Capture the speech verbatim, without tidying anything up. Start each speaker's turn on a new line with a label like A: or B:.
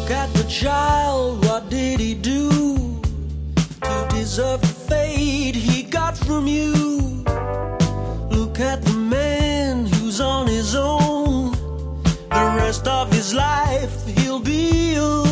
A: Look at the child, what did he do to deserve the fate he got from you? Look at the man who's on his own. The rest of his life he'll be alone.